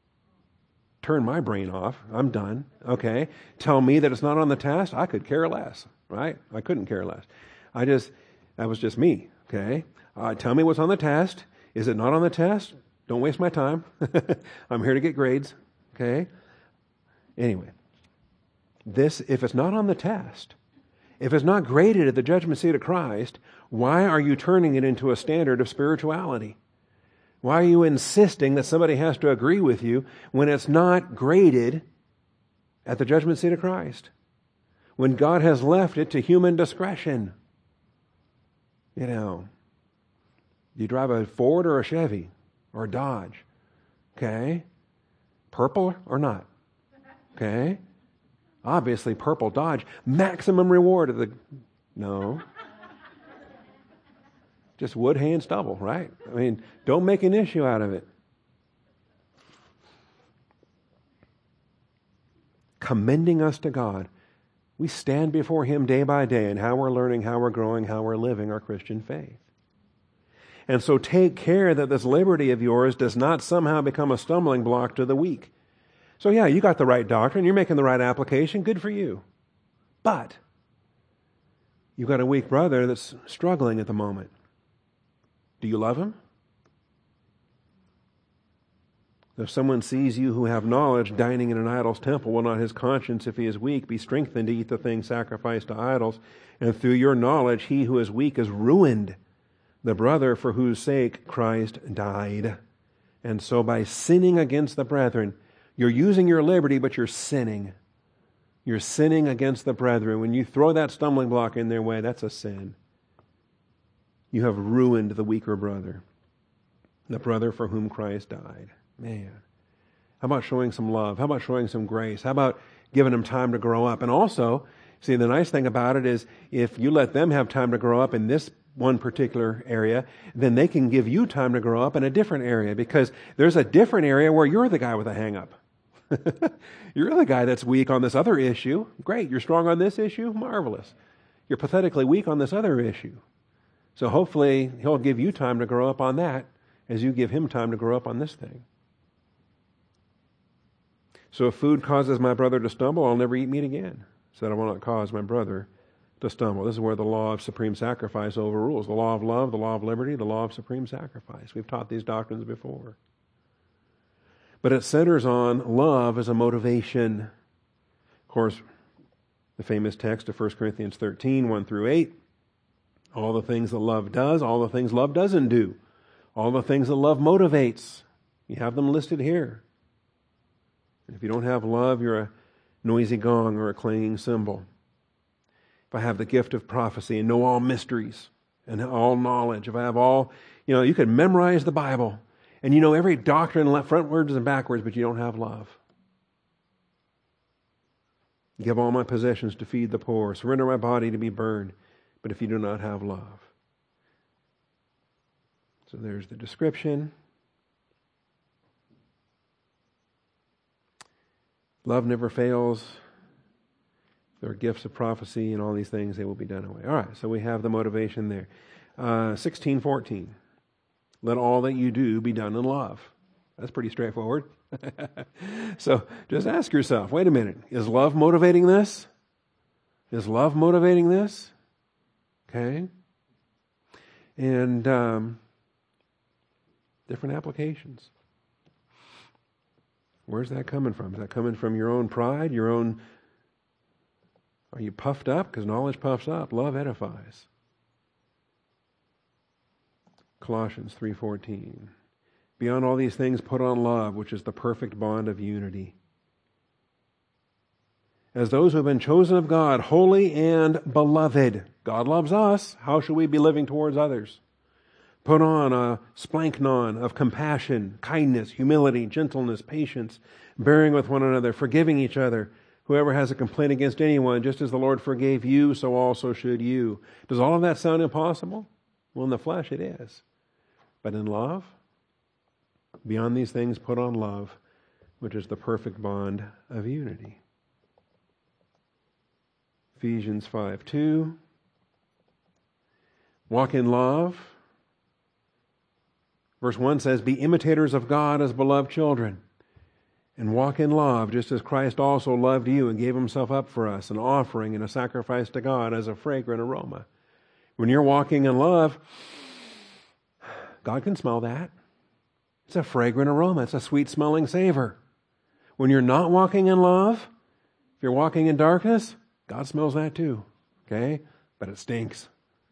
turn my brain off. I'm done. Okay. Tell me that it's not on the test. I could care less, right? I couldn't care less. I just, that was just me. Okay. Uh, tell me what's on the test. Is it not on the test? Don't waste my time. I'm here to get grades. Okay. Anyway, this, if it's not on the test, if it's not graded at the judgment seat of Christ, why are you turning it into a standard of spirituality? Why are you insisting that somebody has to agree with you when it's not graded at the judgment seat of Christ? When God has left it to human discretion. You know, do you drive a Ford or a Chevy or a Dodge? Okay. Purple or not? Okay. Obviously purple Dodge. Maximum reward of the... No. Just wood, hay, and stubble, right? I mean, don't make an issue out of it. Commending us to God. We stand before Him day by day in how we're learning, how we're growing, how we're living our Christian faith. And so take care that this liberty of yours does not somehow become a stumbling block to the weak. So yeah, you got the right doctrine, you're making the right application, good for you. But you've got a weak brother that's struggling at the moment. Do you love him? If someone sees you who have knowledge dining in an idol's temple, will not his conscience, if he is weak, be strengthened to eat the things sacrificed to idols? And through your knowledge, he who is weak is ruined, the brother for whose sake Christ died. And so by sinning against the brethren, you're using your liberty, but you're sinning. You're sinning against the brethren. When you throw that stumbling block in their way, that's a sin. You have ruined the weaker brother, the brother for whom Christ died. Man, how about showing some love? How about showing some grace? How about giving them time to grow up. And also, see, the nice thing about it is if you let them have time to grow up in this one particular area, then they can give you time to grow up in a different area, because there's a different area where you're the guy with a hang-up. You're the guy that's weak on this other issue. Great, you're strong on this issue? Marvelous. You're pathetically weak on this other issue. So hopefully he'll give you time to grow up on that as you give him time to grow up on this thing. So if food causes my brother to stumble, I'll never eat meat again, so that I will not cause my brother to stumble. This is where the law of supreme sacrifice overrules. The law of love, the law of liberty, the law of supreme sacrifice. We've taught these doctrines before. But it centers on love as a motivation. Of course, the famous text of First Corinthians thirteen, one through eight. All the things that love does, all the things love doesn't do. All the things that love motivates. You have them listed here. And if you don't have love, you're a noisy gong or a clanging cymbal. If I have the gift of prophecy and know all mysteries and all knowledge, if I have all, you know, you could memorize the Bible and you know every doctrine frontwards and backwards, but you don't have love. Give all my possessions to feed the poor, surrender my body to be burned, but if you do not have love. So there's the description. Love never fails. There are gifts of prophecy and all these things, they will be done away. All right, so we have the motivation there. Uh, sixteen fourteen. Let all that you do be done in love. That's pretty straightforward. So just ask yourself, wait a minute, is love motivating this? Is love motivating this? Okay. And um, different applications. Where's that coming from? Is that coming from your own pride, your own... Are you puffed up? Because knowledge puffs up. Love edifies. Colossians three fourteen. Beyond all these things, put on love, which is the perfect bond of unity. As those who have been chosen of God, holy and beloved. God loves us. How should we be living towards others? Put on a splanknon of compassion, kindness, humility, gentleness, patience, bearing with one another, forgiving each other. Whoever has a complaint against anyone, just as the Lord forgave you, so also should you. Does all of that sound impossible? Well, in the flesh it is. But in love, beyond these things, put on love, which is the perfect bond of unity. Ephesians five two. Walk in love. Verse one says, be imitators of God as beloved children. And walk in love, just as Christ also loved you and gave himself up for us, an offering and a sacrifice to God as a fragrant aroma. When you're walking in love, God can smell that. It's a fragrant aroma. It's a sweet-smelling savor. When you're not walking in love, if you're walking in darkness, God smells that too. Okay? But it stinks.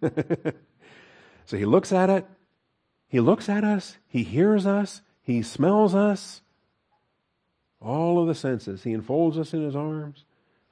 So he looks at it. He looks at us. He hears us. He smells us. All of the senses. He enfolds us in his arms.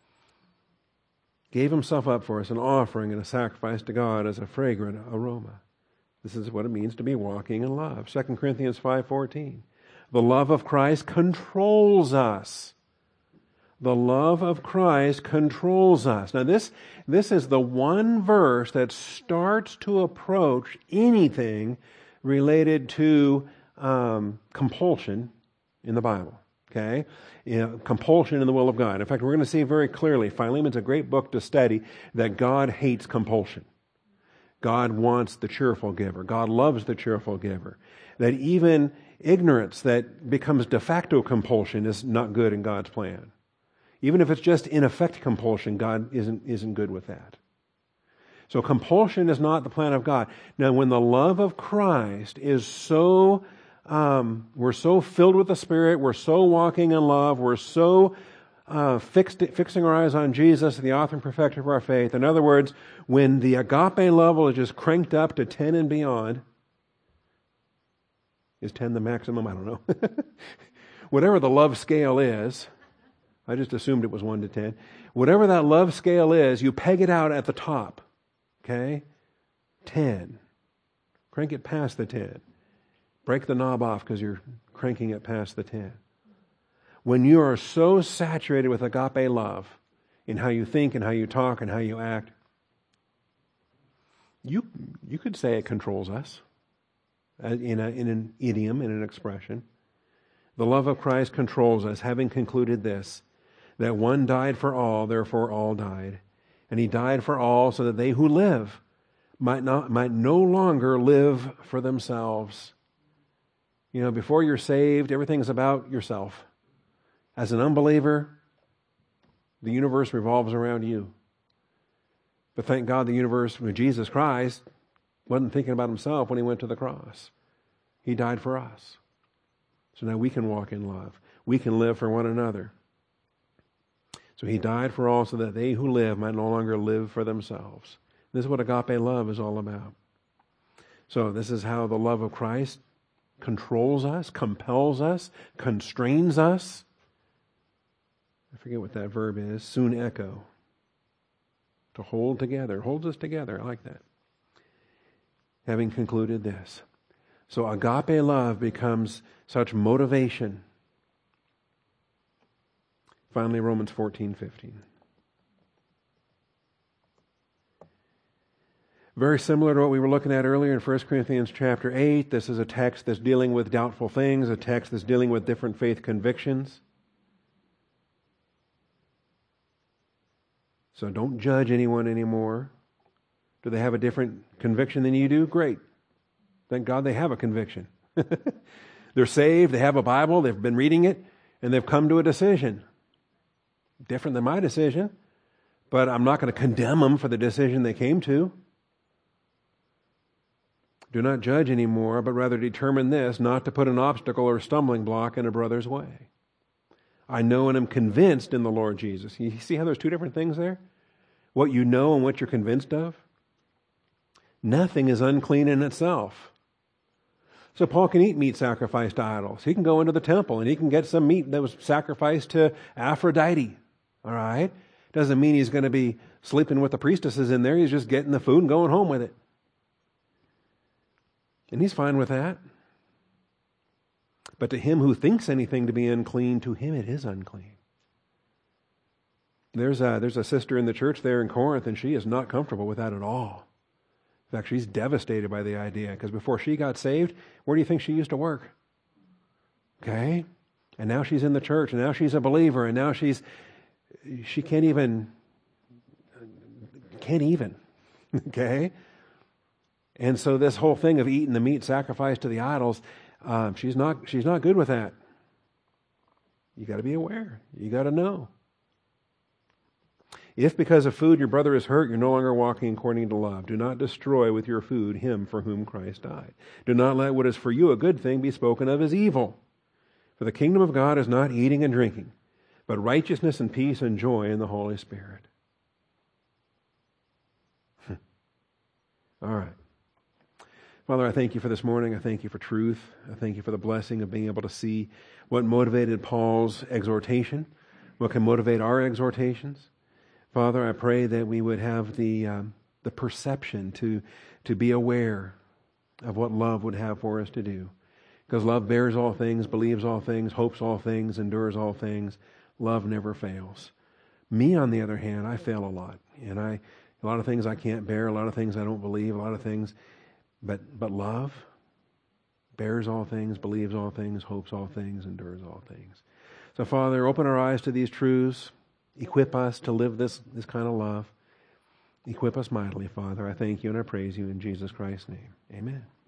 Gave himself up for us, an offering and a sacrifice to God as a fragrant aroma. This is what it means to be walking in love. Second Corinthians five fourteen. The love of Christ controls us. The love of Christ controls us. Now this, this is the one verse that starts to approach anything related to um, compulsion in the Bible. Okay? You know, compulsion in the will of God. In fact, we're going to see very clearly, Philemon's a great book to study, that God hates compulsion. God wants the cheerful giver. God loves the cheerful giver. That even ignorance that becomes de facto compulsion is not good in God's plan. Even if it's just in effect compulsion, God isn't, isn't good with that. So compulsion is not the plan of God. Now, when the love of Christ is so, um, we're so filled with the Spirit, we're so walking in love, we're so uh, fixed, fixing our eyes on Jesus, the author and perfecter of our faith. In other words, when the agape level is just cranked up to ten and beyond, is ten the maximum? I don't know. Whatever the love scale is, I just assumed it was one to ten. Whatever that love scale is, you peg it out at the top. Okay? ten. Crank it past the ten. Break the knob off because you're cranking it past the ten. When you are so saturated with agape love in how you think and how you talk and how you act, you you could say it controls us in, a, in an idiom, in an expression. The love of Christ controls us, having concluded this, that one died for all, therefore all died. And he died for all so that they who live might not might no longer live for themselves. You know, before you're saved, everything's about yourself. As an unbeliever, the universe revolves around you. But thank God the universe, with Jesus Christ, wasn't thinking about himself when he went to the cross. He died for us. So now we can walk in love. We can live for one another. So he died for all so that they who live might no longer live for themselves. This is what agape love is all about. So this is how the love of Christ controls us, compels us, constrains us. I forget what that verb is. Soon echo. To hold together. Holds us together. I like that. Having concluded this. So agape love becomes such motivation. Finally, Romans fourteen fifteen. Very similar to what we were looking at earlier in First Corinthians chapter eight. This is a text that's dealing with doubtful things, a text that's dealing with different faith convictions. So don't judge anyone anymore. Do they have a different conviction than you do? Great. Thank God they have a conviction. They're saved, they have a Bible, they've been reading it, and they've come to a decision. Different than my decision, but I'm not going to condemn them for the decision they came to. Do not judge anymore, but rather determine this, not to put an obstacle or stumbling block in a brother's way. I know and am convinced in the Lord Jesus. You see how there's two different things there? What you know and what you're convinced of? Nothing is unclean in itself. So Paul can eat meat sacrificed to idols. He can go into the temple and he can get some meat that was sacrificed to Aphrodite. All right? Doesn't mean he's going to be sleeping with the priestesses in there. He's just getting the food and going home with it. And he's fine with that. But to him who thinks anything to be unclean, to him it is unclean. There's a, there's a sister in the church there in Corinth, and she is not comfortable with that at all. In fact, she's devastated by the idea, because before she got saved, where do you think she used to work? Okay? And now she's in the church, and now she's a believer, and now she's, she can't even, can't even, okay? And so this whole thing of eating the meat sacrificed to the idols, um, she's not, she's not good with that. You got to be aware. You got to know. If because of food your brother is hurt, you're no longer walking according to love. Do not destroy with your food him for whom Christ died. Do not let what is for you a good thing be spoken of as evil. For the kingdom of God is not eating and drinking, but righteousness and peace and joy in the Holy Spirit. All right. Father, I thank you for this morning. I thank you for truth. I thank you for the blessing of being able to see what motivated Paul's exhortation, what can motivate our exhortations. Father, I pray that we would have the um, the perception to to be aware of what love would have for us to do. Because love bears all things, believes all things, hopes all things, endures all things. Love never fails. Me, on the other hand, I fail a lot. And I a lot of things I can't bear, a lot of things I don't believe, a lot of things. But but love bears all things, believes all things, hopes all things, endures all things. So, Father, open our eyes to these truths. Equip us to live this, this kind of love. Equip us mightily, Father. I thank you and I praise you in Jesus Christ's name. Amen.